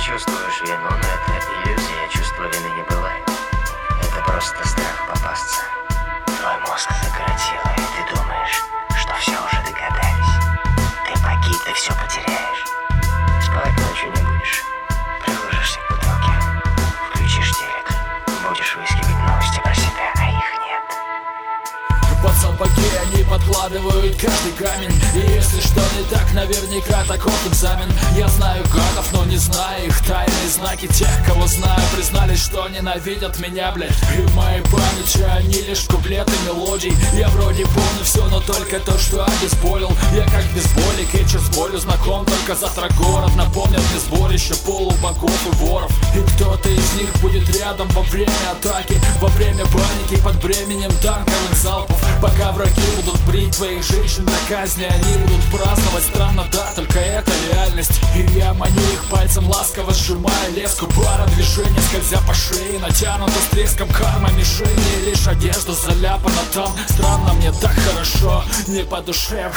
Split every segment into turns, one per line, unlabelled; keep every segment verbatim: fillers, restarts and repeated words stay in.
чувствуешь вину, но это иллюзия, чувства вины не бывает. Это просто страх попасться. Твой мозг закоротило, и ты думаешь, что все уже догадались. Ты погиб, ты все потеряешь. Спать ночью не будешь. Приложишься к бутылке, включишь телек, будешь выискивать новости про себя, а их нет.
Под сапоги они подкладывают каждый камень. И если что не так, наверняка таков экзамен. Я знаю гадов, но не знаю их тайные знаки. Тех, кого знаю, признались, что ненавидят меня, блядь. И в моей памяти они лишь куплеты мелодий. Я вроде помню все, но только то, что обезболил. Я как безболик, и с болью знаком. Только завтра город напомнит мне сборище полубогов и воров. И кто-то из них будет рядом во время атаки, во время паники, под бременем танковых залпов. Пока враги будут брить твоих женщин на казни, они будут праздновать. Странно, да, только это реальность. И я маню их пальцем, ласково сжимая леску. Пара движений, скользя по шее, натянута с треском карма мишени. Лишь одежда заляпана там. Странно, мне так хорошо, не по душе.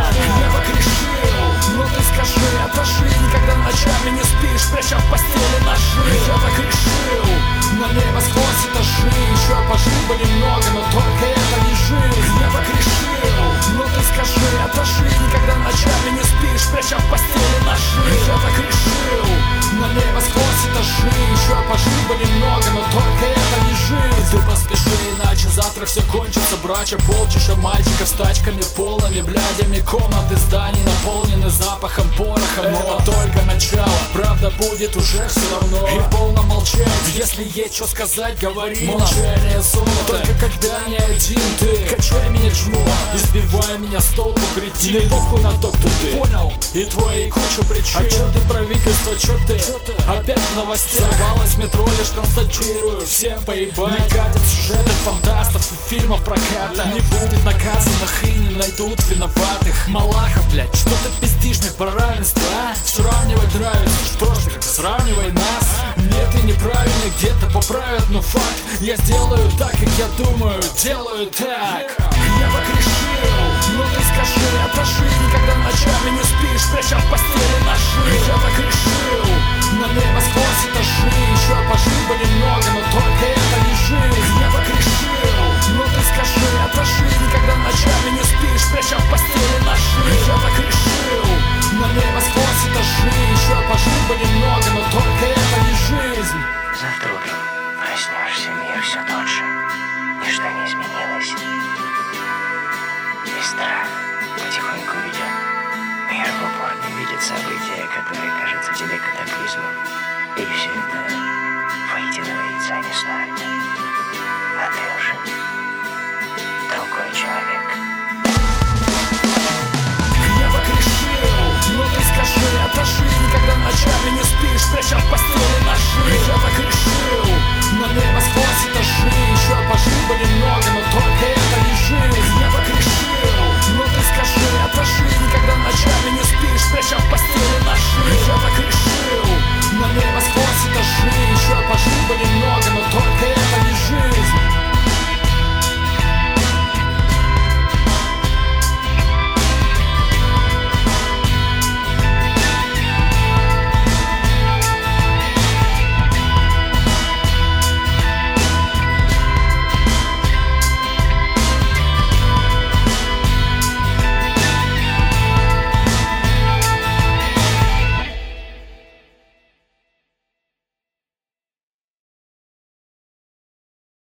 Я погрешил, но ты скажи, отошли. Никогда ночами не спишь, пряча в постели ножи. Я так решил, на небо сквозь этажи. Еще пожил бы немного, но только это не жизнь. Я так решил, но ты скажи, отошли. Никогда ночами не спишь, пряча в постели ножи. Я так решил, на небо сквозь этажи. Еще пожил бы немного, но только это не жизнь. Ты поспеши, иначе завтра все кончится. Брача, полчища мальчиков с тачками полными, блядями. Комнаты зданий наполнены запахом пороха. Но это только начало, правда будет уже все равно. И полно молчать, если есть что сказать, говори. Молчание золото, только когда не один ты. Качай меня чмо, избивай меня с толку, кретин. Не похуй на то, кто ты, понял? И твои кучу причин. А чё ты правительство, чё ты? Опять в новостях сорвалось метро, лишь констатирую. Всем поебать, не катят сюжеты фантастов и фильмов проката. Не будет наказанных и не найдут виноватых. Малахов, блядь, что ты пиздишь мне про равенство, а? Сравнивать нравится, что ж ты, сравнивай нас. Нет, ты неправильно, где-то поправят, но факт. Я сделаю так, как я думаю, делаю так. Я так решил, но ты скажи, отошли. Никогда ночами не спишь, пряча в постели ножи. Я так решил, на небо сквозь этажи. Еще пожил бы немного, но только это не жизнь. Я так решил, но ты скажи, отошли. Никогда ночами не спишь, пряча в постели ножи. Я так решил, на небо сквозь этажи. Еще пожил бы немного, но только это не жизнь.
Завтра утром проснешься, мир все тот же. Ничто не изменилось. И страх потихоньку уйдет. Мир в упор не видит события, которые кажутся тебе катаклизмом. И все это